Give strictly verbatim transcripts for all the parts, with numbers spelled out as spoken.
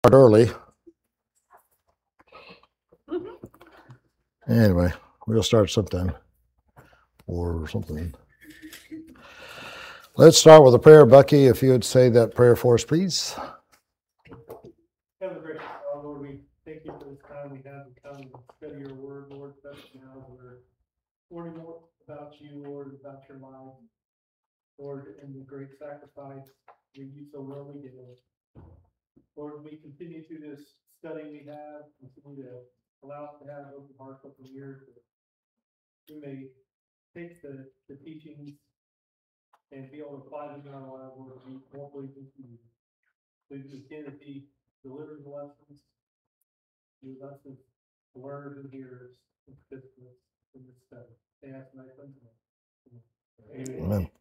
Early. Anyway, we'll start sometime or something. Let's start with a prayer. Bucky, if you would say that prayer for us, please. Heavenly gracious God, Lord, we thank you for this time we have to come and study your word, Lord, especially now we're learning more about you, Lord, about your life, Lord, and the great sacrifice that you so willingly did. Lord, we continue through this study we have, continue to allow us to have open hearts, open ears, that we may take the, the teachings and be able to apply them in our lives, Lord, to be more pleasing to you. Please begin to be delivering the lessons, new lessons, learners and hearers, and participants in this study. They ask my son's name. Amen. Amen.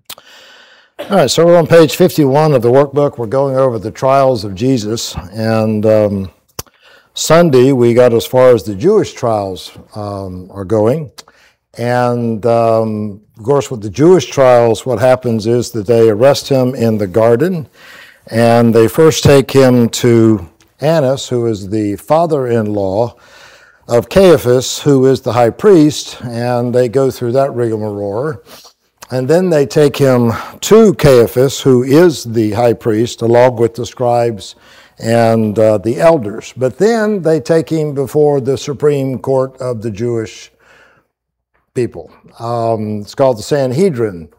All right, so we're on page fifty-one of the workbook. We're going over the trials of Jesus, and um, Sunday we got as far as the Jewish trials um, are going. And um, of course, with the Jewish trials, what happens is that they arrest him in the garden, and they first take him to Annas, who is the father-in-law of Caiaphas, who is the high priest, and they go through that rigmarole. And then they take him to Caiaphas, who is the high priest, along with the scribes and uh, the elders. But then they take him before the Supreme Court of the Jewish people. Um, it's called the Sanhedrin.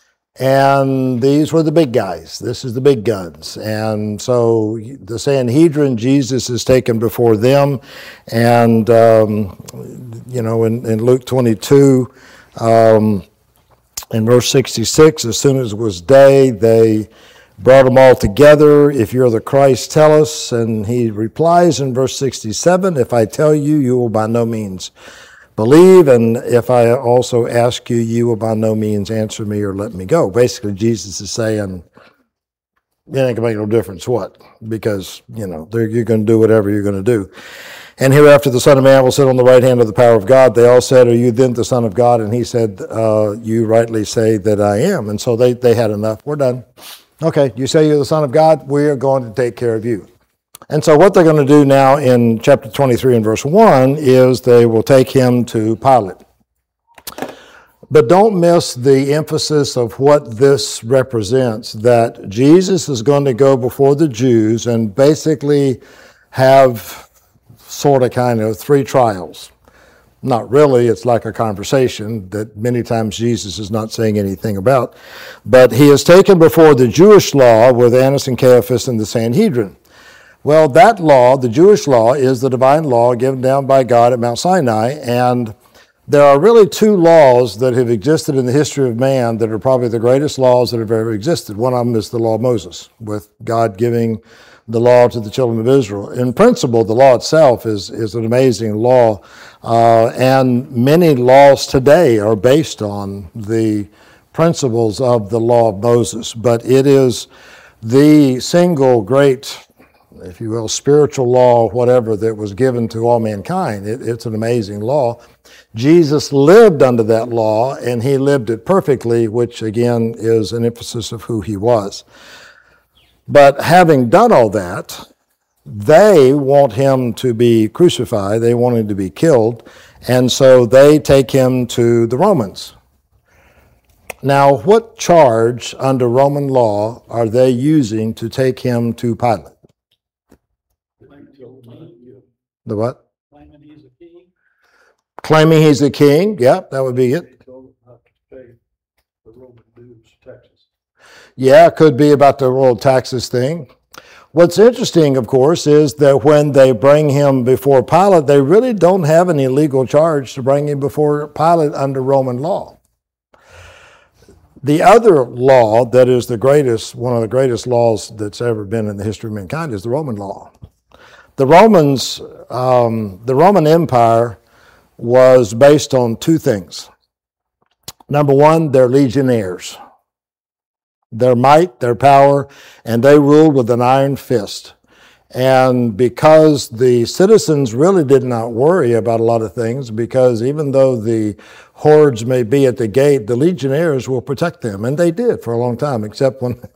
And these were the big guys. This is the big guns. And so the Sanhedrin, Jesus is taken before them. And, um, you know, in, in Luke twenty-two, um, in verse sixty-six, as soon as it was day, they brought them all together. If you're the Christ, tell us. And he replies in verse sixty-seven, if I tell you, you will by no means believe, and if I also ask you, you will by no means answer me or let me go. Basically, Jesus is saying, it ain't gonna make no difference what, because, you know, you're gonna do whatever you're gonna do. And hereafter the Son of Man will sit on the right hand of the power of God. They all said, are you then the Son of God? And he said, uh, you rightly say that I am. And so they, they had enough. We're done. Okay, you say you're the Son of God, we are going to take care of you. And so what they're going to do now in chapter twenty-three and verse one is they will take him to Pilate. But don't miss the emphasis of what this represents, that Jesus is going to go before the Jews and basically have sort of kind of three trials. Not really, it's like a conversation that many times Jesus is not saying anything about. But he is taken before the Jewish law with Annas and Caiaphas and the Sanhedrin. Well, that law, the Jewish law, is the divine law given down by God at Mount Sinai, and there are really two laws that have existed in the history of man that are probably the greatest laws that have ever existed. One of them is the law of Moses, with God giving the law to the children of Israel. In principle, the law itself is, is an amazing law, uh, and many laws today are based on the principles of the law of Moses, but it is the single great, if you will, spiritual law, whatever, that was given to all mankind. It, it's an amazing law. Jesus lived under that law, and he lived it perfectly, which again is an emphasis of who he was. But having done all that, they want him to be crucified. They want him to be killed. And so they take him to the Romans. Now, what charge under Roman law are they using to take him to Pilate? The what? Claiming he's a king. Claiming he's a king. Yep, that would be it. Yeah, it could be about the royal taxes thing. What's interesting, of course, is that when they bring him before Pilate, they really don't have any legal charge to bring him before Pilate under Roman law. The other law that is the greatest, one of the greatest laws that's ever been in the history of mankind is the Roman law. The Romans, um, the Roman Empire was based on two things. Number one, their legionnaires, their might, their power, and they ruled with an iron fist. And because the citizens really did not worry about a lot of things, because even though the hordes may be at the gate, the legionnaires will protect them. And they did for a long time, except when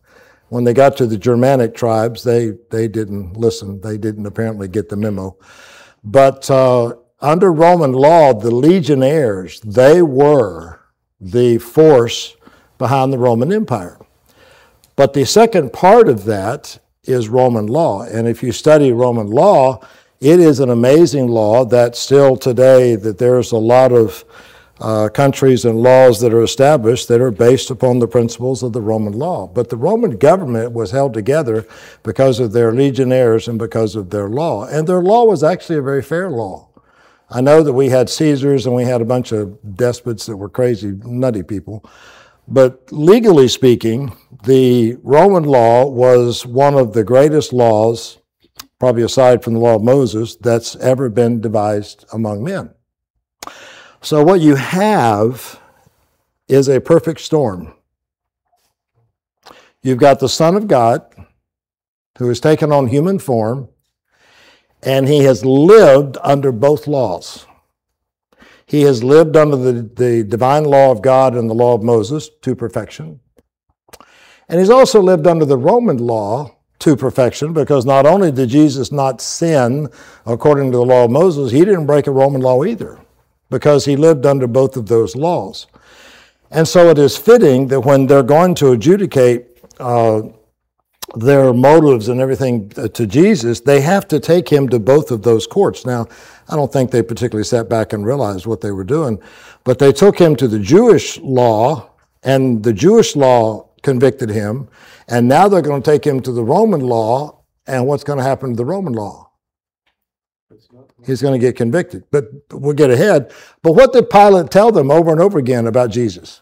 When they got to the Germanic tribes, they, they didn't listen. They didn't apparently get the memo. But uh, under Roman law, the legionnaires, they were the force behind the Roman Empire. But the second part of that is Roman law. And if you study Roman law, it is an amazing law that still today, that there's a lot of uh, countries and laws that are established that are based upon the principles of the Roman law. But the Roman government was held together because of their legionnaires and because of their law. And their law was actually a very fair law. I know that we had Caesars and we had a bunch of despots that were crazy, nutty people. But legally speaking, the Roman law was one of the greatest laws, probably aside from the law of Moses, that's ever been devised among men. So what you have is a perfect storm. You've got the Son of God, who has taken on human form, and he has lived under both laws. He has lived under the, the divine law of God and the law of Moses to perfection. And he's also lived under the Roman law to perfection, because not only did Jesus not sin according to the law of Moses, he didn't break a Roman law either, because he lived under both of those laws. And so it is fitting that when they're going to adjudicate uh, their motives and everything to Jesus, they have to take him to both of those courts. Now, I don't think they particularly sat back and realized what they were doing, but they took him to the Jewish law, and the Jewish law convicted him, and now they're going to take him to the Roman law, and what's going to happen to the Roman law? He's going to get convicted. But we'll get ahead. But what did Pilate tell them over and over again about Jesus?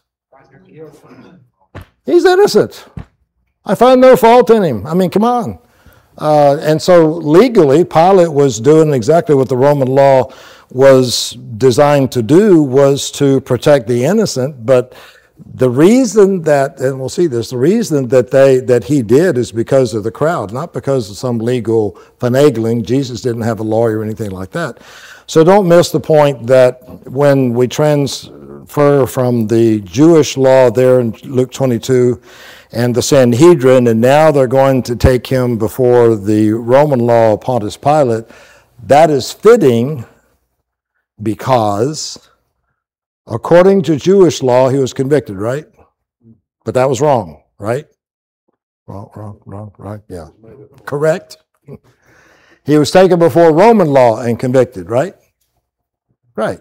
He's innocent. I find no fault in him. I mean, come on. Uh, and so legally, Pilate was doing exactly what the Roman law was designed to do, was to protect the innocent. But the reason that, and we'll see this, the reason that they that he did is because of the crowd, not because of some legal finagling. Jesus didn't have a lawyer or anything like that. So don't miss the point that when we transfer from the Jewish law there in Luke twenty-two and the Sanhedrin, and now they're going to take him before the Roman law of Pontius Pilate, that is fitting because according to Jewish law, he was convicted, right? But that was wrong, right? Wrong, wrong, wrong, right? Yeah. Correct. He was taken before Roman law and convicted, right? Right.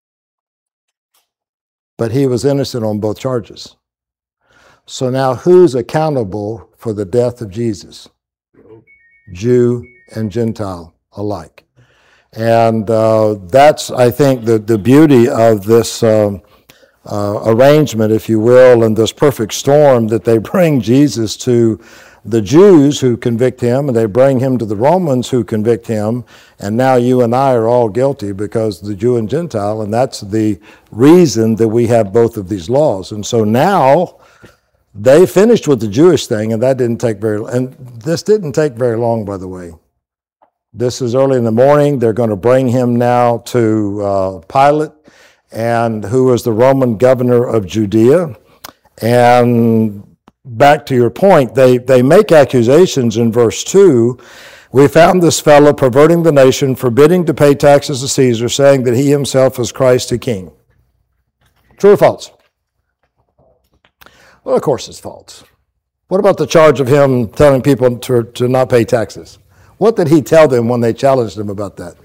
But he was innocent on both charges. So now who's accountable for the death of Jesus? Jew and Gentile alike. And uh, that's, I think, the, the beauty of this um, uh, arrangement, if you will, and this perfect storm, that they bring Jesus to the Jews who convict him, and they bring him to the Romans who convict him, and now you and I are all guilty because the Jew and Gentile, and that's the reason that we have both of these laws. And so now they finished with the Jewish thing, and that didn't take very, and this didn't take very long, by the way. This is early in the morning. They're going to bring him now to uh, Pilate, and who was the Roman governor of Judea. And back to your point, they, they make accusations in verse two. We found this fellow perverting the nation, forbidding to pay taxes to Caesar, saying that he himself is Christ the King. True or false? Well, of course it's false. What about the charge of him telling people to, to not pay taxes? What did he tell them when they challenged him about that?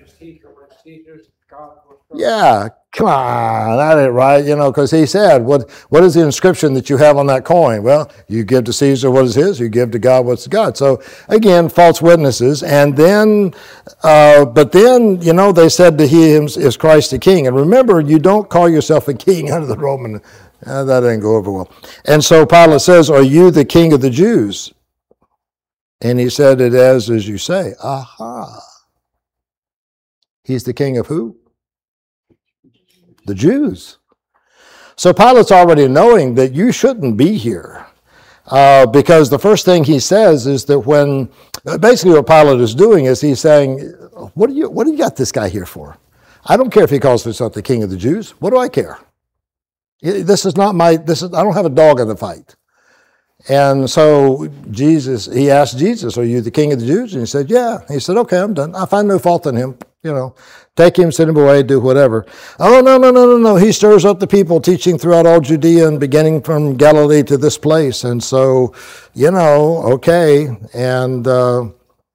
Yeah, come on, that ain't right, you know, because he said, what, what is the inscription that you have on that coin? Well, you give to Caesar what is his, you give to God what's God. So, again, false witnesses. And then, uh, but then, you know, they said that he is Christ the King. And remember, you don't call yourself a king under the Roman, uh, that didn't go over well. And so Pilate says, are you the king of the Jews? And he said it as, as you say. Aha. He's the king of who? The Jews. So Pilate's already knowing that you shouldn't be here. Uh, because the first thing he says is that when, basically what Pilate is doing is he's saying, what do you, what do you got this guy here for? I don't care if he calls himself the king of the Jews. What do I care? This is not my, this is, I don't have a dog in the fight. And so Jesus, he asked Jesus, are you the king of the Jews? And he said, yeah. He said, okay, I'm done. I find no fault in him. You know, take him, send him away, do whatever. Oh, no, no, no, no, no. He stirs up the people, teaching throughout all Judea and beginning from Galilee to this place. And so, you know, okay. And uh,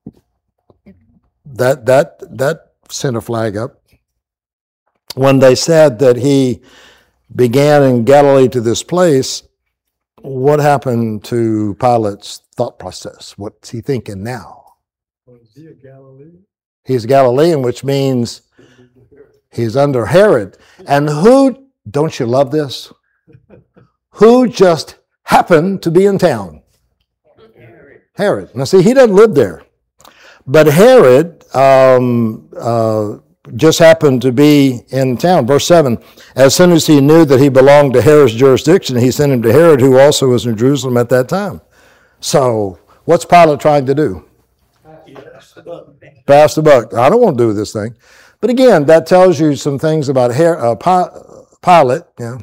that that that sent a flag up. When they said that he began in Galilee to this place, what happened to Pilate's thought process? What's he thinking now? Was he a Galilean? He's Galilean, which means he's under Herod. And who, don't you love this? Who just happened to be in town? Herod. Herod. Now see, he doesn't live there. But Herod um, uh, just happened to be in town. Verse seven, as soon as he knew that he belonged to Herod's jurisdiction, he sent him to Herod, who also was in Jerusalem at that time. So, what's Pilate trying to do? Pass the buck. I don't want to do this thing. But again, that tells you some things about Her- uh, Pilate. Yeah.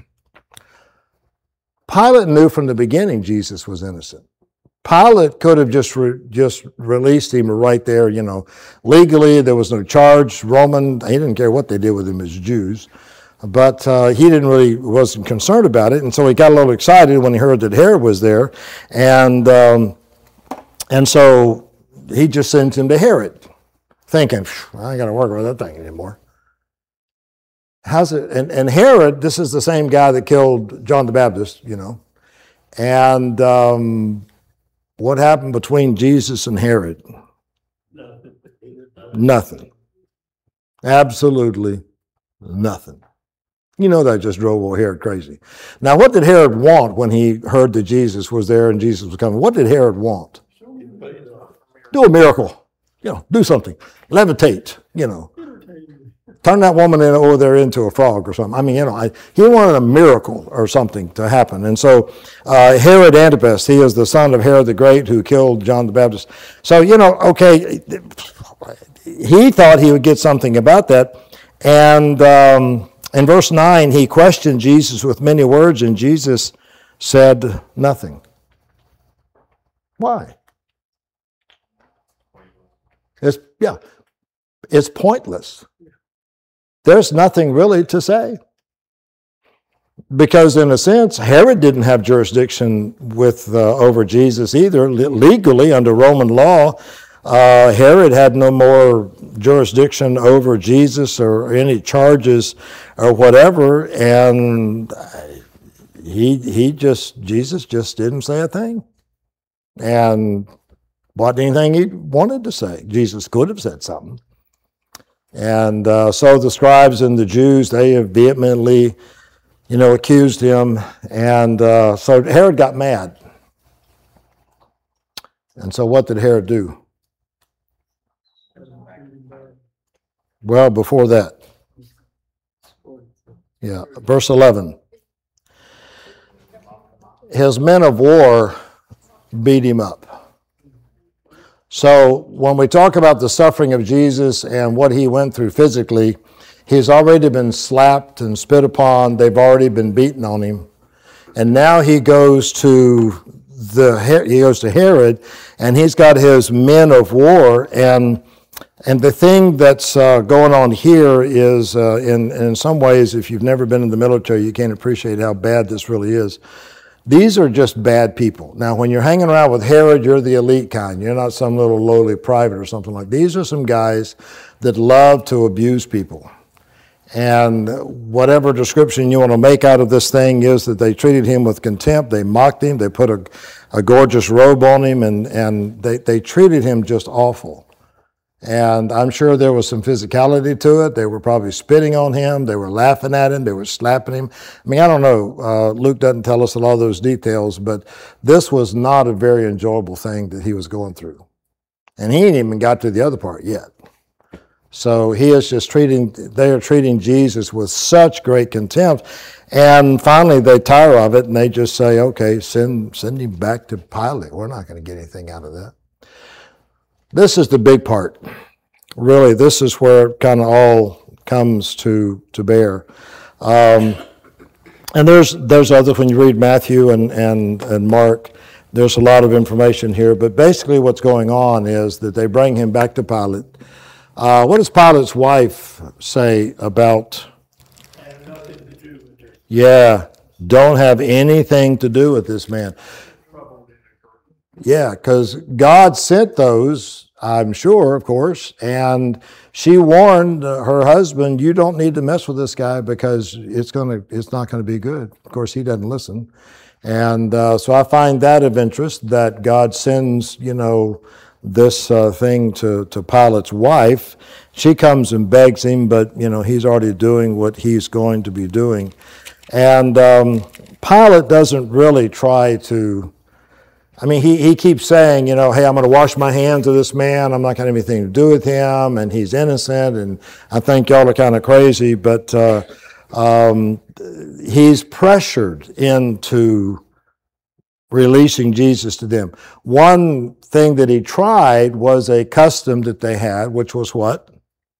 Pilate knew from the beginning Jesus was innocent. Pilate could have just re- just released him right there, you know. Legally, there was no charge. Roman, he didn't care what they did with him as Jews. But uh, he didn't really, wasn't concerned about it. And so he got a little excited when he heard that Herod was there. And um, and so he just sent him to Herod, thinking, I ain't got to work with that thing anymore. How's it? And, and Herod, this is the same guy that killed John the Baptist, you know. And um, what happened between Jesus and Herod? Nothing. Nothing. Absolutely nothing. You know that just drove old Herod crazy. Now, what did Herod want when he heard that Jesus was there and Jesus was coming? What did Herod want? Do a miracle. You know, do something. Levitate, you know. Turn that woman in, over there into a frog or something. I mean, you know, I, he wanted a miracle or something to happen. And so uh, Herod Antipas, he is the son of Herod the Great who killed John the Baptist. So, you know, okay, he thought he would get something about that. And um, in verse nine, he questioned Jesus with many words, and Jesus said nothing. Why? It's, yeah, it's pointless. There's nothing really to say. Because in a sense, Herod didn't have jurisdiction with uh, over Jesus either. Le- legally, under Roman law, uh, Herod had no more jurisdiction over Jesus or any charges or whatever. And he he just, Jesus just didn't say a thing. And wasn't anything he wanted to say. Jesus could have said something. And uh, so the scribes and the Jews, they have vehemently, you know, accused him. And uh, so Herod got mad. And so what did Herod do? Well, before that. Yeah, verse eleven. His men of war beat him up. So when we talk about the suffering of Jesus and what he went through physically, he's already been slapped and spit upon. They've already been beaten on him. And now he goes to the he goes to Herod, and he's got his men of war. And and the thing that's uh, going on here is, uh, in, in some ways, if you've never been in the military, you can't appreciate how bad this really is. These are just bad people. Now, when you're hanging around with Herod, you're the elite kind. You're not some little lowly private or something like that. These are some guys that love to abuse people. And whatever description you want to make out of this thing is that they treated him with contempt. They mocked him. They put a, a gorgeous robe on him, and, and they, they treated him just awful. And I'm sure there was some physicality to it. They were probably spitting on him. They were laughing at him. They were slapping him. I mean, I don't know. Uh, Luke doesn't tell us a lot of those details, but this was not a very enjoyable thing that he was going through. And he ain't even got to the other part yet. So he is just treating, they are treating Jesus with such great contempt. And finally they tire of it and they just say, okay, send, send him back to Pilate. We're not going to get anything out of that. This is the big part. Really, this is where it kind of all comes to, to bear. Um, and there's there's others, when you read Matthew and, and, and Mark, there's a lot of information here, but basically what's going on is that they bring him back to Pilate. Uh, what does Pilate's wife say about? I have nothing to do with her. Yeah, don't have anything to do with this man. Yeah, because God sent those, I'm sure, of course, and she warned her husband, you don't need to mess with this guy because it's gonna, it's not going to be good. Of course, he doesn't listen. And uh, so I find that of interest, that God sends, you know, this uh, thing to, to Pilate's wife. She comes and begs him, but, you know, he's already doing what he's going to be doing. And um, Pilate doesn't really try to, I mean, he, he keeps saying, you know, hey, I'm going to wash my hands of this man. I'm not going to have anything to do with him, and he's innocent, and I think y'all are kind of crazy. But uh, um, he's pressured into releasing Jesus to them. One thing that he tried was a custom that they had, which was what?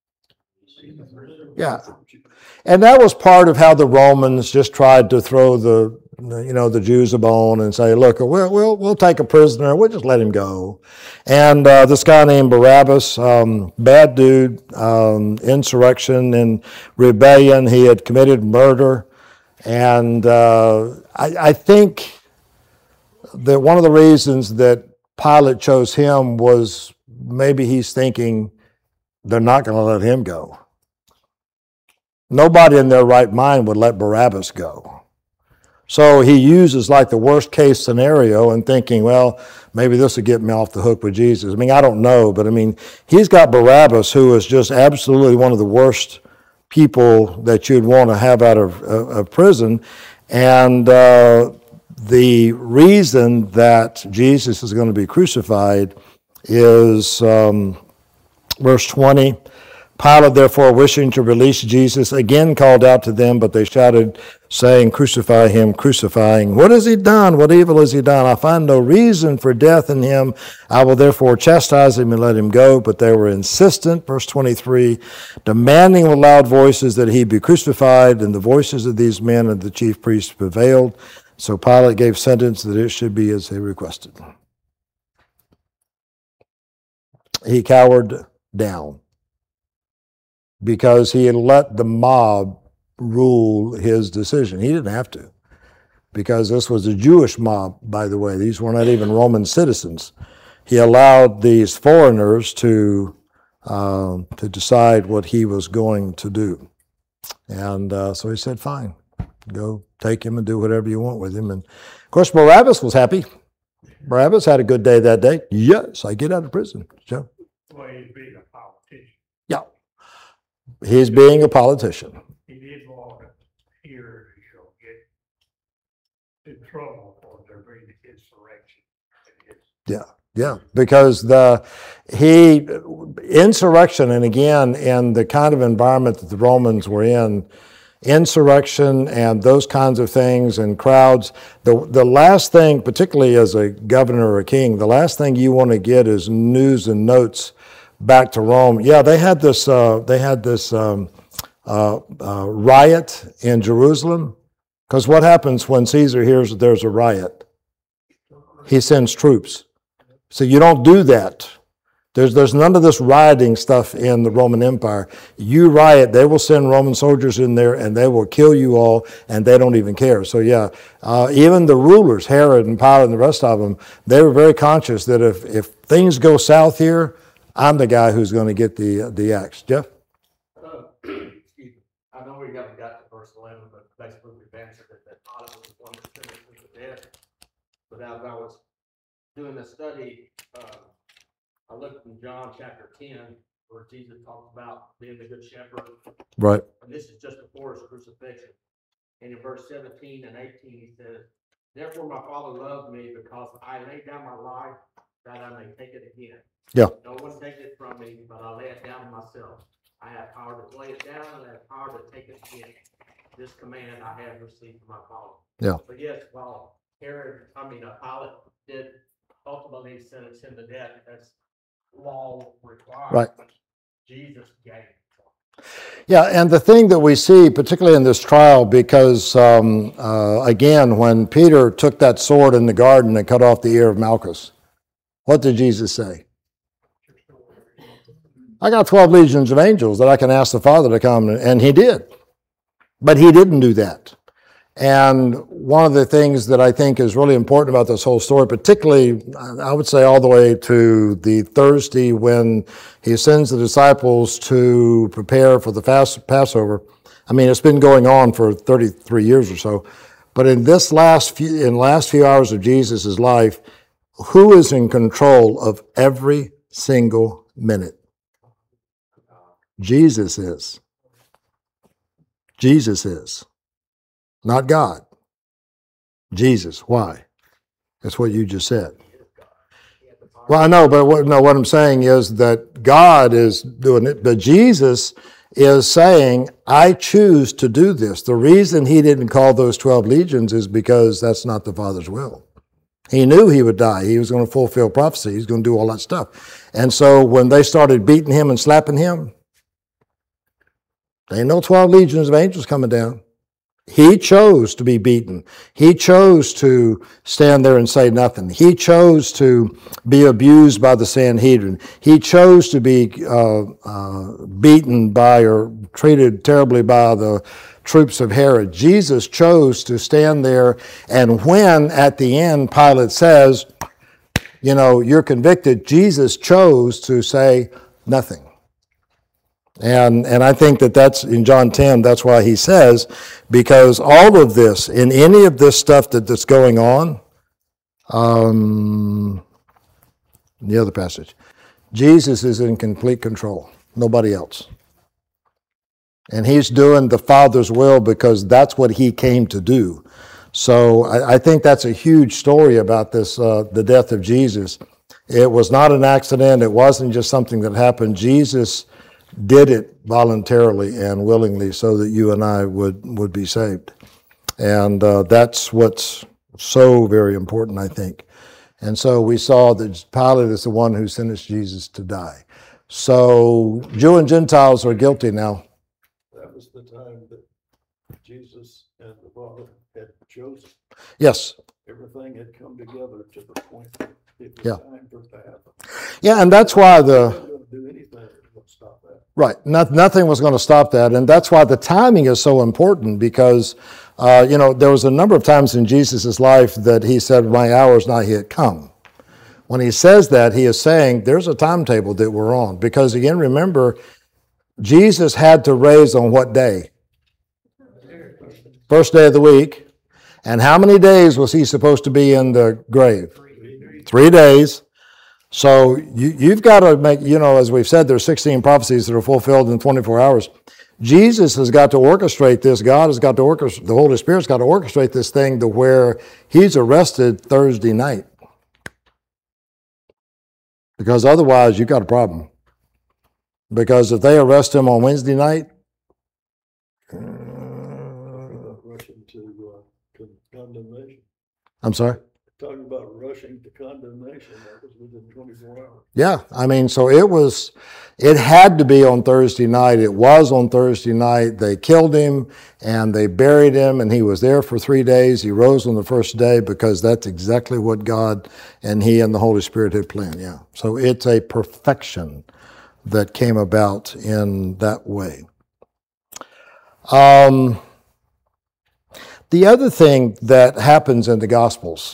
Yeah. And that was part of how the Romans just tried to throw the, you know, the Jews a bone and say, look, we'll, we'll, we'll take a prisoner, we'll just let him go. And uh, this guy named Barabbas, um, bad dude, um, insurrection and rebellion, he had committed murder. And uh, I, I think that one of the reasons that Pilate chose him was maybe he's thinking they're not going to let him go. Nobody in their right mind would let Barabbas go. So he uses like the worst case scenario and thinking, well, maybe this will get me off the hook with Jesus. I mean, I don't know, but I mean, he's got Barabbas, who is just absolutely one of the worst people that you'd want to have out of, of, of prison. And uh, the reason that Jesus is going to be crucified is um, verse twenty. Pilate, therefore, wishing to release Jesus, again called out to them, but they shouted, saying, crucify him, crucifying. What has he done? What evil has he done? I find no reason for death in him. I will therefore chastise him and let him go. But they were insistent, verse twenty-three, demanding with loud voices that he be crucified, and the voices of these men and the chief priests prevailed. So Pilate gave sentence that it should be as they requested. He cowered down, because he had let the mob rule his decision. He didn't have to, because this was a Jewish mob, by the way. These were not even Roman citizens. He allowed these foreigners to uh, to decide what he was going to do. And uh, so he said, fine, go take him and do whatever you want with him. And of course, Barabbas was happy. Barabbas had a good day that day. Yes, I get out of prison. So, Well, he's being a politician. yeah. He's being a politician. He did want to hear he'll get in trouble for there being insurrection. Yeah, yeah, because the he insurrection, and again, in the kind of environment that the Romans were in, insurrection and those kinds of things and crowds, the the last thing, particularly as a governor or a king, the last thing you want to get is news and notes back to Rome. Yeah, they had this. Uh, they had this um, uh, uh, riot in Jerusalem. Because what happens when Caesar hears that there's a riot? He sends troops. So you don't do that. There's there's none of this rioting stuff in the Roman Empire. You riot, they will send Roman soldiers in there, and they will kill you all, and they don't even care. So yeah, uh, even the rulers, Herod and Pilate and the rest of them, they were very conscious that if if things go south here, I'm the guy who's going to get the the axe. Jeff? Uh, excuse me. I know we haven't got to verse eleven, but basically we've answered it, that Pilate was the one that sentenced him to death. But as I was doing the study, uh, I looked in John chapter ten, where Jesus talks about being the good shepherd. Right. And this is just before his crucifixion. And in verse seventeen and eighteen, he says, therefore my Father loved me, because I laid down my life that I may take it again. Yeah. No one takes it from me, but I lay it down myself. I have power to lay it down, and I have power to take it again. This command I have received from my Father. Yeah. But yes, while Herod, I mean, uh, Pilate did ultimately sentence him to death, as law requires. Right. Jesus gave. Yeah, and the thing that we see, particularly in this trial, because um, uh, again, when Peter took that sword in the garden and cut off the ear of Malchus, what did Jesus say? I got twelve legions of angels that I can ask the Father to come, and he did. But he didn't do that. And one of the things that I think is really important about this whole story, particularly, I would say all the way to the Thursday when he sends the disciples to prepare for the fast, Passover. I mean, it's been going on for thirty-three years or so. But in this last few, in last few hours of Jesus' life, who is in control of every single minute? Jesus is. Jesus is. Not God. Jesus. Why? That's what you just said. Well, I know, but what, no, what I'm saying is that God is doing it, but Jesus is saying, I choose to do this. The reason he didn't call those twelve legions is because that's not the Father's will. He knew he would die. He was going to fulfill prophecy. He's going to do all that stuff. And so when they started beating him and slapping him, there ain't no twelve legions of angels coming down. He chose to be beaten. He chose to stand there and say nothing. He chose to be abused by the Sanhedrin. He chose to be uh, uh, beaten by or treated terribly by the troops of Herod. Jesus chose to stand there, and when at the end Pilate says, you know, you're convicted, Jesus chose to say nothing. And and I think that that's, in John ten, that's why he says, because all of this, in any of this stuff that, that's going on, um, the other passage, Jesus is in complete control, nobody else. And he's doing the Father's will because that's what he came to do. So I, I think that's a huge story about this, uh, the death of Jesus. It was not an accident. It wasn't just something that happened. Jesus did it voluntarily and willingly so that you and I would, would be saved. And uh, that's what's so very important, I think. And so we saw that Pilate is the one who sentenced Jesus to die. So Jew and Gentiles are guilty now. That was the time that Jesus and the Father had chosen. Yes. Everything had come together to the point that it was Yeah. time for it to happen. Yeah, and that's why They the... weren't going to do anything to stop that. Right. Not, nothing was going to stop that. And that's why the timing is so important because, uh, you know, there was a number of times in Jesus' life that he said, my hour is not yet come. When he says that, he is saying there's a timetable that we're on. Because again, remember, Jesus had to raise on what day? First day of the week. And how many days was he supposed to be in the grave? Three days. So you, you've got to make, you know, as we've said, there's sixteen prophecies that are fulfilled in twenty-four hours. Jesus has got to orchestrate this. God has got to orchestrate, the Holy Spirit's got to orchestrate this thing to where he's arrested Thursday night. Because otherwise, you've got a problem. Because if they arrest him on Wednesday night, Rushing to uh, con- condemnation. I'm sorry? Talking about rushing to condemnation, that was within twenty-four hours. Yeah, I mean, so it was, it had to be on Thursday night. It was on Thursday night. They killed him and they buried him and he was there for three days. He rose on the first day because that's exactly what God and he and the Holy Spirit had planned, yeah. So it's a perfection that came about in that way. Um, the other thing that happens in the Gospels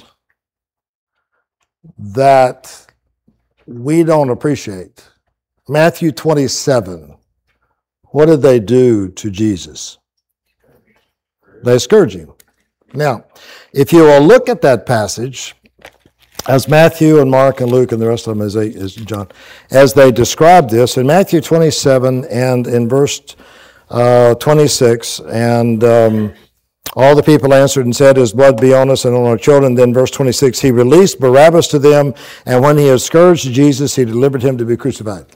that we don't appreciate. Matthew twenty-seven. What did they do to Jesus? They scourged him. Now, if you will look at that passage, as Matthew and Mark and Luke and the rest of them, as, they, as John, as they describe this, in Matthew twenty-seven and in verse uh, twenty-six, and um, all the people answered and said, his blood be on us and on our children. Then verse twenty-six, he released Barabbas to them, and when he had scourged Jesus, he delivered him to be crucified.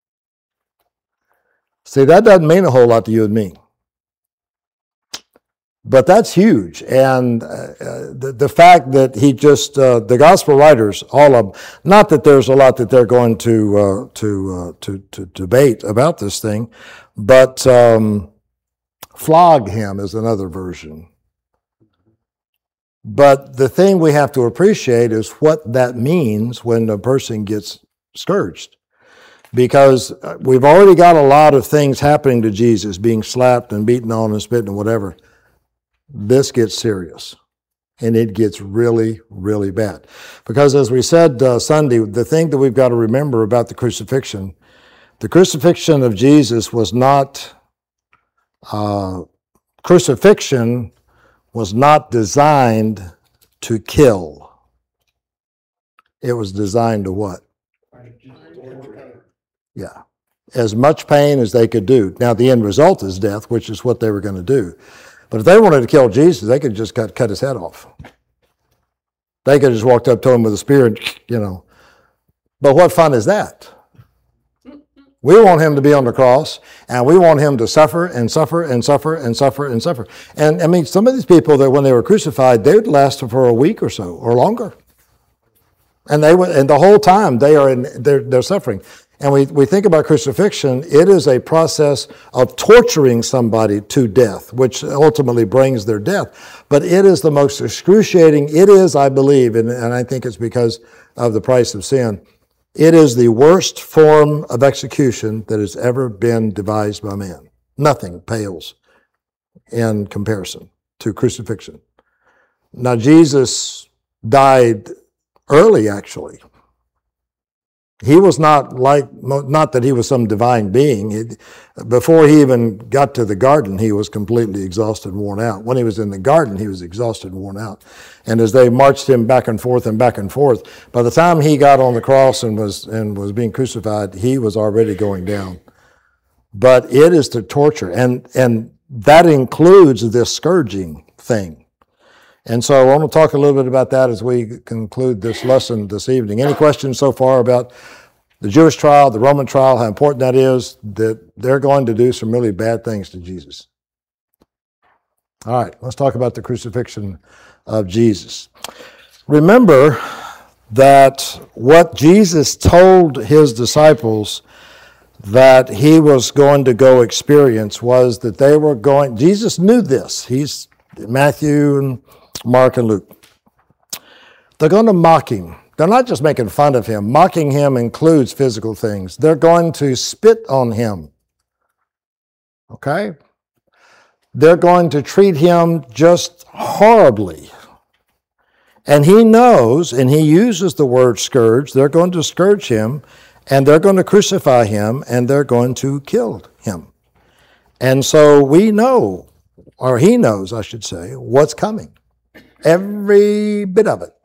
See, that doesn't mean a whole lot to you and me. But that's huge. And uh, uh, the, the fact that he just, uh, the gospel writers, all of them, not that there's a lot that they're going to, uh, to, uh, to, to debate about this thing, but um, flog him is another version. But the thing we have to appreciate is what that means when a person gets scourged. Because we've already got a lot of things happening to Jesus, being slapped and beaten on and spitting and whatever. This gets serious, and it gets really, really bad. Because as we said uh, Sunday, the thing that we've got to remember about the crucifixion, the crucifixion of Jesus was not, uh, crucifixion was not designed to kill. It was designed to what? Yeah. As much pain as they could do. Now, the end result is death, which is what they were going to do. But if they wanted to kill Jesus, they could just cut, cut his head off. They could have just walked up to him with a spear and, you know. But what fun is that? We want him to be on the cross, and we want him to suffer and suffer and suffer and suffer and suffer. And, I mean, some of these people that when they were crucified, they would last for a week or so, or longer. And they would, and the whole time they are in, they're, they're suffering. And we, we think about crucifixion, it is a process of torturing somebody to death, which ultimately brings their death. But it is the most excruciating, it is, I believe, and, and I think it's because of the price of sin, it is the worst form of execution that has ever been devised by man. Nothing pales in comparison to crucifixion. Now, Jesus died early, actually. He was not like, not that he was some divine being. It, before he even got to the garden, he was completely exhausted and worn out. When he was in the garden, he was exhausted and worn out. And as they marched him back and forth and back and forth, by the time he got on the cross and was, and was being crucified, he was already going down. But it is the torture, and, and that includes this scourging thing. And so I want to talk a little bit about that as we conclude this lesson this evening. Any questions so far about the Jewish trial, the Roman trial, how important that is, that they're going to do some really bad things to Jesus? All right, let's talk about the crucifixion of Jesus. Remember that what Jesus told his disciples that he was going to go experience was that they were going, Jesus knew this. He's Matthew and Mark and Luke. They're going to mock him. They're not just making fun of him. Mocking him includes physical things. They're going to spit on him. Okay? They're going to treat him just horribly. And he knows, and he uses the word scourge, they're going to scourge him, and they're going to crucify him, and they're going to kill him. And so we know, or he knows, I should say, what's coming. Every bit of it.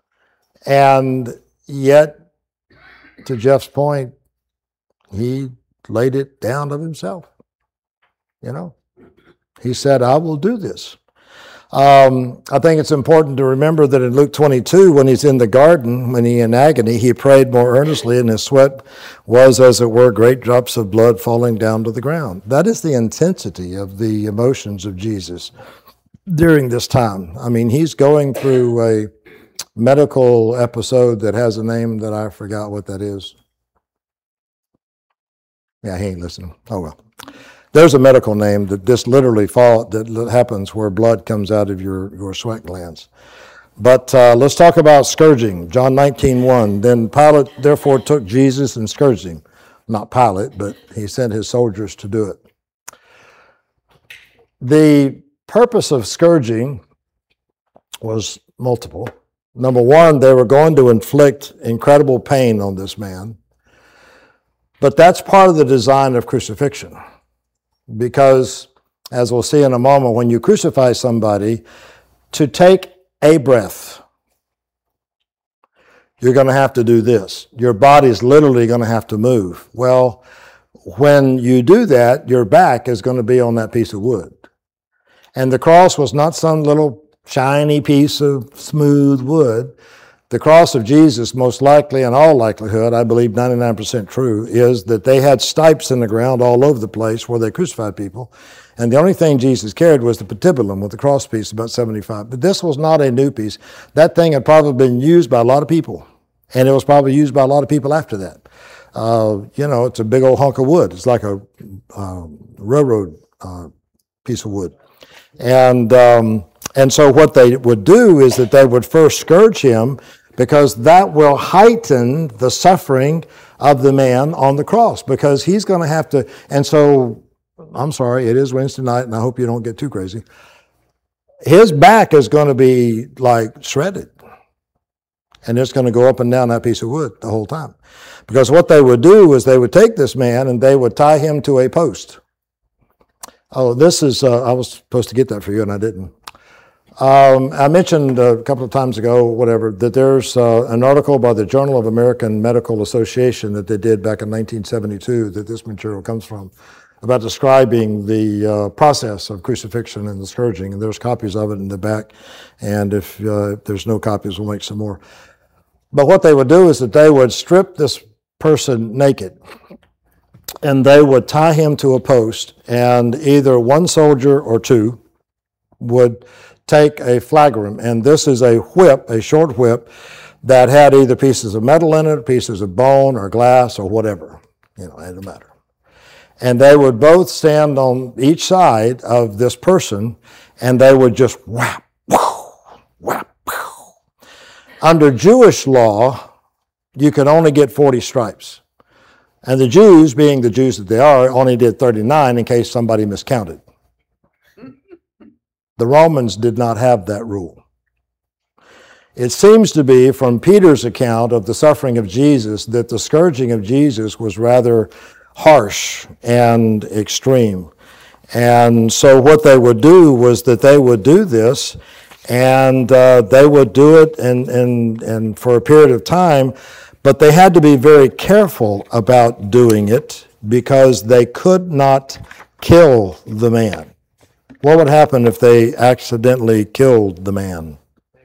And yet, to Jeff's point, he laid it down of himself. You know, he said, I will do this. Um, I think it's important to remember that in Luke twenty-two, when he's in the garden, when he's in agony, he prayed more earnestly, and his sweat was, as it were, great drops of blood falling down to the ground. That is the intensity of the emotions of Jesus during this time. I mean, he's going through a medical episode that has a name that I forgot what that is. Yeah, he ain't listening. Oh, well. There's a medical name that this literally fall, that happens where blood comes out of your, your sweat glands. But uh, let's talk about scourging. John nineteen one. Then Pilate therefore took Jesus and scourged him. Not Pilate, but he sent his soldiers to do it. The purpose of scourging was multiple. Number one, they were going to inflict incredible pain on this man. But that's part of the design of crucifixion. Because, as we'll see in a moment, when you crucify somebody, to take a breath, you're going to have to do this. Your body's literally going to have to move. Well, when you do that, your back is going to be on that piece of wood. And the cross was not some little shiny piece of smooth wood. The cross of Jesus, most likely, in all likelihood, I believe ninety-nine percent true, is that they had stipes in the ground all over the place where they crucified people. And the only thing Jesus carried was the patibulum with the cross piece, about seventy-five. But this was not a new piece. That thing had probably been used by a lot of people. And it was probably used by a lot of people after that. Uh, you know, it's a big old hunk of wood. It's like a uh, railroad uh, piece of wood. And um, and so what they would do is that they would first scourge him, because that will heighten the suffering of the man on the cross, because he's going to have to. And so, I'm sorry, it is Wednesday night, and I hope you don't get too crazy. His back is going to be like shredded. And it's going to go up and down that piece of wood the whole time. Because what they would do is they would take this man and they would tie him to a post. Oh, this is, uh, I was supposed to get that for you and I didn't. Um, I mentioned a couple of times ago, whatever, that there's uh, an article by the Journal of American Medical Association that they did back in nineteen seventy-two that this material comes from, about describing the uh, process of crucifixion and the scourging. And there's copies of it in the back. And if, uh, if there's no copies, we'll make some more. But what they would do is that they would strip this person naked, and they would tie him to a post, and either one soldier or two would take a flagrum, and this is a whip, a short whip, that had either pieces of metal in it, pieces of bone or glass or whatever. You know, it didn't matter. And they would both stand on each side of this person, and they would just whap, whoo, whap, whoo. Under Jewish law, you could only get forty stripes. And the Jews, being the Jews that they are, only did thirty-nine in case somebody miscounted. The Romans did not have that rule. It seems to be, from Peter's account of the suffering of Jesus, that the scourging of Jesus was rather harsh and extreme. And so what they would do was that they would do this, and uh, they would do it and, and, and for a period of time, but they had to be very careful about doing it because they could not kill the man. What would happen if they accidentally killed the man?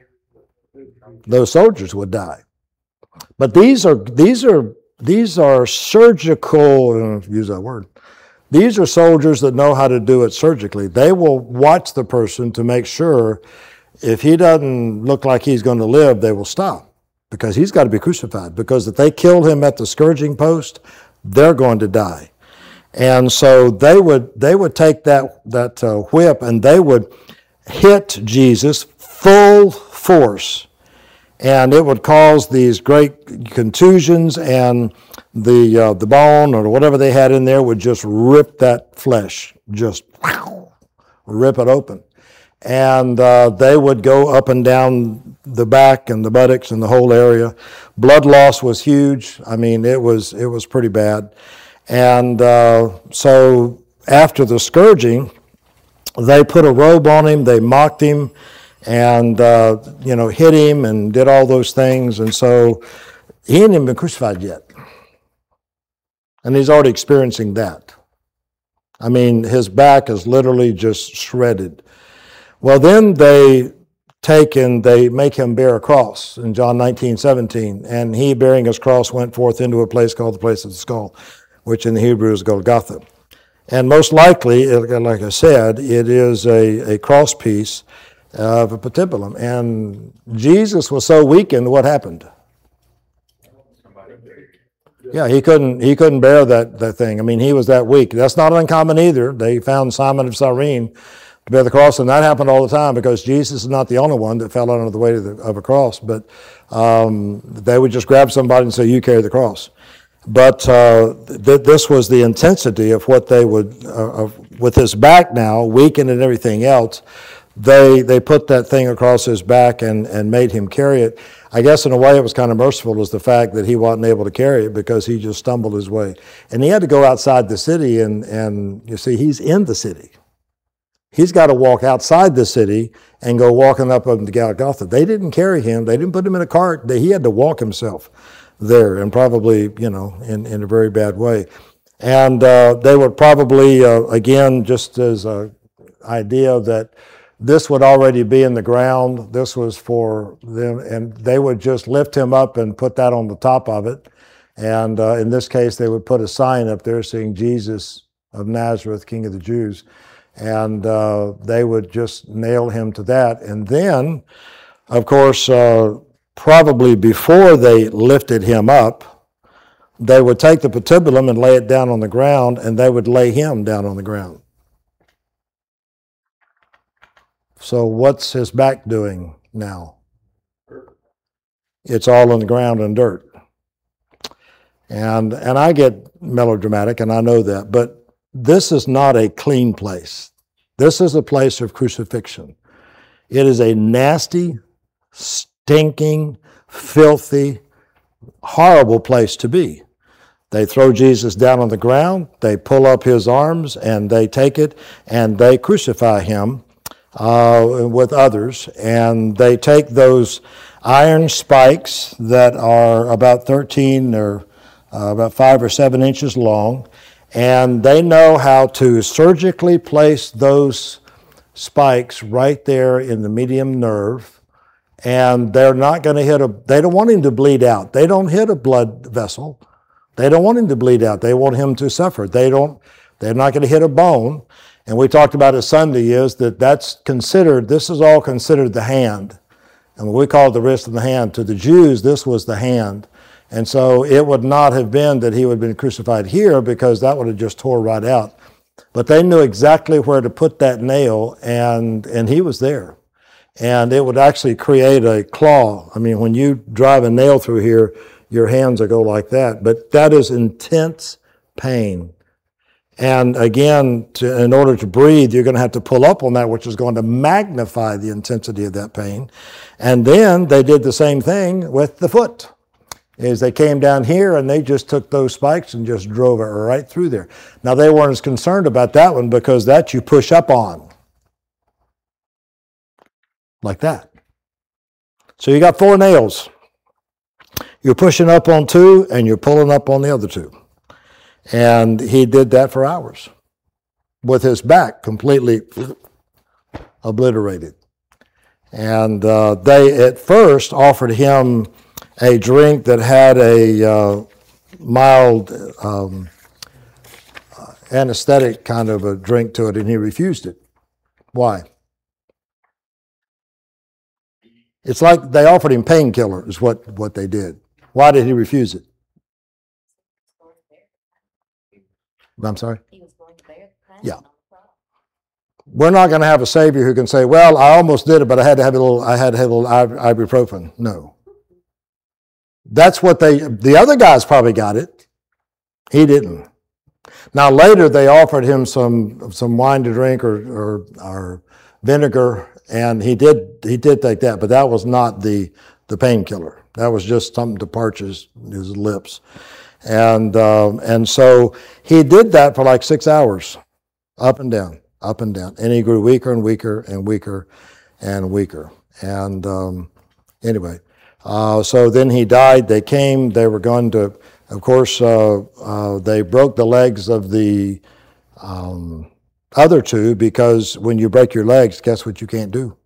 Those soldiers would die. But these are these are these are surgical, I don't know if you use that word. These are soldiers that know how to do it surgically. They will watch the person to make sure if he doesn't look like he's going to live, they will stop, because he's got to be crucified. Because if they kill him at the scourging post, they're going to die. And so they would they would take that that uh, whip and they would hit Jesus full force, and it would cause these great contusions, and the uh, the bone or whatever they had in there would just rip that flesh, just whew, rip it open, and uh, they would go up and down the back and the buttocks and the whole area. Blood loss was huge. I mean, it was it was pretty bad. And uh, so after the scourging, they put a robe on him, they mocked him, and, uh, you know, hit him and did all those things. And so he hadn't even been crucified yet. And he's already experiencing that. I mean, his back is literally just shredded. Well, then they take and they make him bear a cross in John nineteen seventeen. And he, bearing his cross, went forth into a place called the place of the skull, which in the Hebrew is Golgotha. And most likely, like I said, it is a, a cross piece of a patibulum. And Jesus was so weakened, what happened? Yeah, he couldn't he couldn't bear that, that thing. I mean, he was that weak. That's not uncommon either. They found Simon of Cyrene to bear the cross, and that happened all the time because Jesus is not the only one that fell under the weight of, the, of a cross. But um, they would just grab somebody and say, "You carry the cross." But uh, th- this was the intensity of what they would, uh, of, with his back now, weakened and everything else, they they put that thing across his back and, and made him carry it. I guess in a way it was kind of merciful, is the fact that he wasn't able to carry it because he just stumbled his way. And he had to go outside the city, and, and you see, he's in the city. He's got to walk outside the city and go walking up into Golgotha. They didn't carry him. They didn't put him in a cart. They, he had to walk himself there, and probably, you know, in, in a very bad way. And uh, they would probably, uh, again, just as an idea that this would already be in the ground, this was for them, and they would just lift him up and put that on the top of it. And uh, in this case, they would put a sign up there saying, "Jesus of Nazareth, King of the Jews." And uh, they would just nail him to that. And then, of course, uh, probably before they lifted him up, they would take the patibulum and lay it down on the ground, and they would lay him down on the ground. So what's his back doing now? It's all on the ground and dirt. And and I get melodramatic, and I know that, but this is not a clean place. This is a place of crucifixion. It is a nasty, stinking, filthy, horrible place to be. They throw Jesus down on the ground, they pull up his arms, and they take it, and they crucify him uh, with others. And they take those iron spikes that are about thirteen or uh, about five or seven inches long, and they know how to surgically place those spikes right there in the medium nerve, and they're not going to hit a, they don't want him to bleed out. They don't hit a blood vessel. They don't want him to bleed out. They want him to suffer. They don't, they're not going to hit a bone. And we talked about it Sunday is that that's considered, this is all considered the hand. And we call it the wrist and the hand. To the Jews, this was the hand. And so it would not have been that he would have been crucified here, because that would have just tore right out. But they knew exactly where to put that nail, and, and he was there. And it would actually create a claw. I mean, when you drive a nail through here, your hands will go like that. But that is intense pain. And again, to, in order to breathe, you're going to have to pull up on that, which is going to magnify the intensity of that pain. And then they did the same thing with the foot. Is they came down here and they just took those spikes and just drove it right through there. Now, they weren't as concerned about that one, because that you push up on. Like that. So you got four nails. You're pushing up on two and you're pulling up on the other two. And he did that for hours with his back completely obliterated. And uh, they at first offered him a drink that had a uh, mild um, anesthetic kind of a drink to it, and he refused it. Why? It's like they offered him painkiller is what, what they did. Why did he refuse it? I'm sorry? He was going to bear the pain. Yeah. We're not going to have a Savior who can say, well, I almost did it, but I had to have a little, I had to have a little ibuprofen. No. That's what they, the other guys probably got it. He didn't. Now later they offered him some some wine to drink or, or, or vinegar, and he did he did take that, but that was not the, the painkiller. That was just something to parch his, his lips. And um, and so he did that for like six hours, up and down, up and down. And he grew weaker and weaker and weaker and weaker. And um, anyway, uh, so then he died. They came, they were going to, of course, uh, uh, they broke the legs of the um, other two, because when you break your legs, guess what you can't do?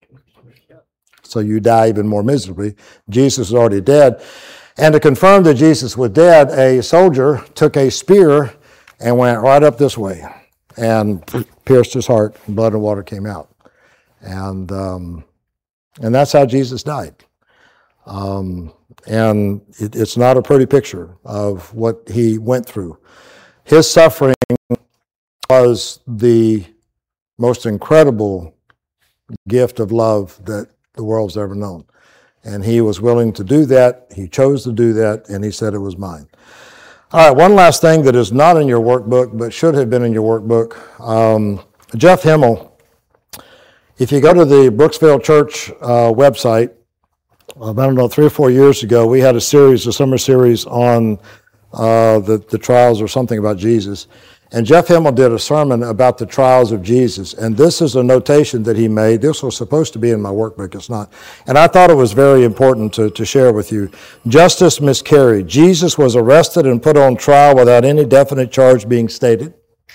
So you die even more miserably. Jesus is already dead. And to confirm that Jesus was dead, a soldier took a spear and went right up this way and pierced his heart, and blood and water came out. And um, and that's how Jesus died. Um, and it, it's not a pretty picture of what he went through. His suffering was the most incredible gift of love that the world's ever known. And he was willing to do that. He chose to do that, and he said it was mine. All right, one last thing that is not in your workbook, but should have been in your workbook. Um, Jeff Himmel, if you go to the Brooksville Church uh, website, I don't know, three or four years ago, we had a series, a summer series on uh, the, the trials or something about Jesus. And Jeff Himmel did a sermon about the trials of Jesus. And this is a notation that he made. This was supposed to be in my workbook. It's not. And I thought it was very important to, to share with you. Justice miscarried. Jesus was arrested and put on trial without any definite charge being stated.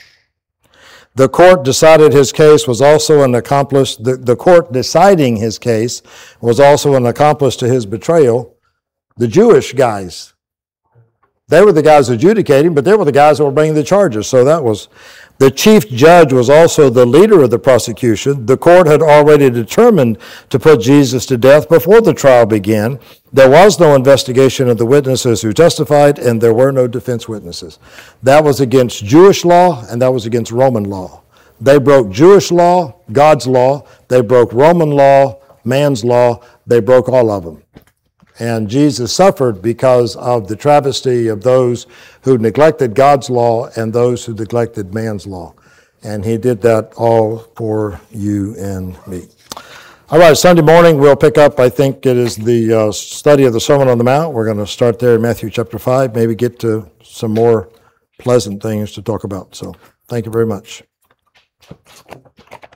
The court decided his case was also an accomplice. The, the court deciding his case was also an accomplice to his betrayal. The Jewish guys They were the guys adjudicating, but they were the guys that were bringing the charges. So that was, the chief judge was also the leader of the prosecution. The court had already determined to put Jesus to death before the trial began. There was no investigation of the witnesses who testified, and there were no defense witnesses. That was against Jewish law, and that was against Roman law. They broke Jewish law, God's law. They broke Roman law, man's law. They broke all of them. And Jesus suffered because of the travesty of those who neglected God's law and those who neglected man's law. And he did that all for you and me. All right, Sunday morning we'll pick up, I think it is the uh, study of the Sermon on the Mount. We're going to start there in Matthew chapter five, maybe get to some more pleasant things to talk about. So thank you very much.